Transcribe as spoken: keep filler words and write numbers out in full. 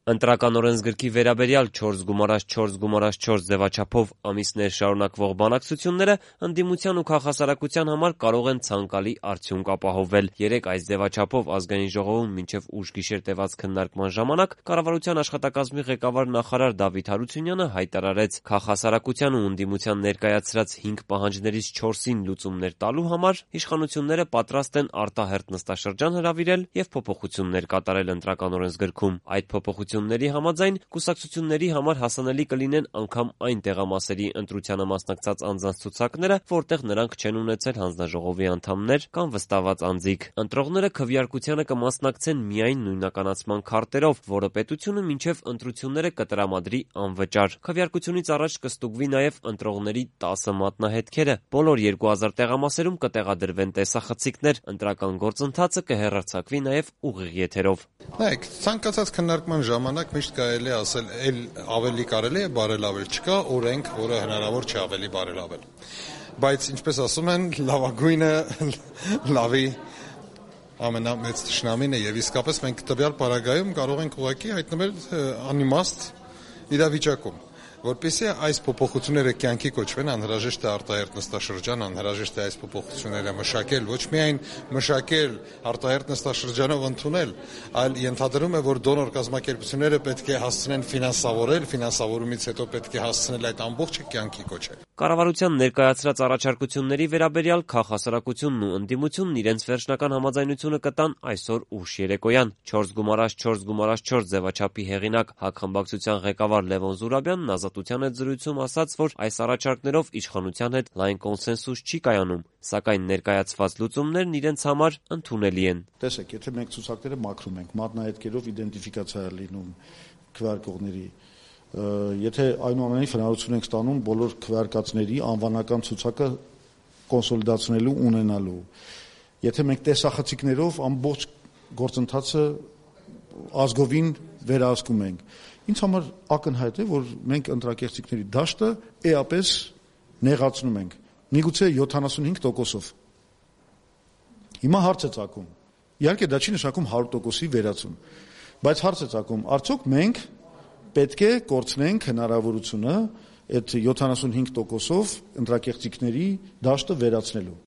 Ընտրական օրենսգրքի վերաբերյալ չորս գումարած չորս գումարած չորս ձևաչափով ամիսներ շարունակվող բանակցությունները ընդդիմության ու քաղաքասարակության համար կարող են ցանկալի արդյունք ապահովել։ Երեկ այս ձևաչափով Ազգային ժողովում մինչև ուշ գիշեր տևած քննարկման ժամանակ կառավարության աշխատակազմի ղեկավար նախարար Դավիթ Հարությունյանը հայտարարեց, քաղաքասարակության ու ընդդիմության ներկայացրած հինգ պահանջներից չորսին լուծումներ տալու համար իշխանությունները պատրաստ են արտահերթ նստաշրջան հրավիրել և փոփոխություններ կատարել ընտրական օրենսգրքում։ Այդ փոփոխությունների համաձայն կուսակցությունների համար հասանելի կլինեն անգամ այն տեղամասերի ընտրությանը մասնակցած անձանց ցուցակները, որտեղ նրանք չեն ունեցել հանձնաժողովի անդամներ կամ վստահված անձիկ։ Ընտրողները քվեարկությանը կմասնակցեն միայն նույնականացման քարտերով, որը պետությունը մինչև ընտրությունները կտրամադրի անվճար։ Քվեարկությունից առաջ կստուգվի նաև ընտրողների տասը մատնահետքերը։ Բոլոր երկու հազար տեղամասերում կտեղադրվեն տեսախցիկներ։ Ընտրական գործընթացը կհեռարձակվի նաև ուղիղ եթերով։ Նայեք, ցանկացած քննարկման ժամանակ միշտ կարելի է ասել, էլ ավելի կարելի է բարելավել, չկա օրենք, որը հնարավոր չէ ավելի բարելավել։ Բայց ինչպես ասում են, լավագույնը լավի ամենամեծ թշնամին է, եւ իսկապես մենք տվյալ պարագայում կարող ենք ուղղակի հայտնվել անիմաստ իրավիճակում։ Որպեսզի այս փոփոխությունները կյանքի կոչվեն, անհրաժեշտ է արտահերթ նստաշրջան, անհրաժեշտ է այս փոփոխությունները մշակել, ոչ միայն մշակել, արտահերթ նստաշրջանով ընդունել, այլ ենթադրում է, որ դոնոր կազմակերպությունները պետք է հասցնեն ֆինանսավորել, ֆինանսավորումից հետո պետք է հասցնել այդ ամբողջը կյանքի կոչել։ Կառավարության ներկայացրած առաջարկությունների վերաբերյալ քաղաքասարակությունն ու ընդդիմությունն իրենց վերջնական համաձայնությունը կտան այսօր ուշ երեկոյան։ չորս գումարած չորս գումարած չորս ձևաչափի հեղինակ ՀԱԿ խմբակցության ղեկավար Լևոն Զուրաբյանն Ազատության հետ զրույցում ասաց, որ այս առաջարկներով իշխանության հետ լայն կոնսենսուս չի կայանում, սակայն ներկայացված լուծումներն իրենց համար ընդունելի են։ Տեսեք, եթե մենք ցուցակները մաքրում ենք, մատնահետքերով իդենտիֆիկացիա է լինում քվեարկողների, եթե այնուամենայնիվ հնարավորություն ենք ստանում բոլոր քվեարկածների անվանական ցուցակը կոնսոլիդացնելու, ունենալու, եթե մենք տեսախցիկներով ամբողջ գործընթացը ազգովին վերահսկում ենք, ինձ համար ակնհայտ է, որ մենք ընտրակեղծիքների դաշտը էապես նեղացնում ենք, միգուցե յոթանասունհինգ տոկոսով։ Հիմա հարց է ծագում, իհարկե դա չի նշանակում հարյուր տոկոսի վերացում, բայց հարց է ծագում, արդյոք մենք պետք է կորցնենք հնարավորությունը այդ յոթանասունհինգ տոկոսով ընտրակեղծիքների դաշտը վերացնելու։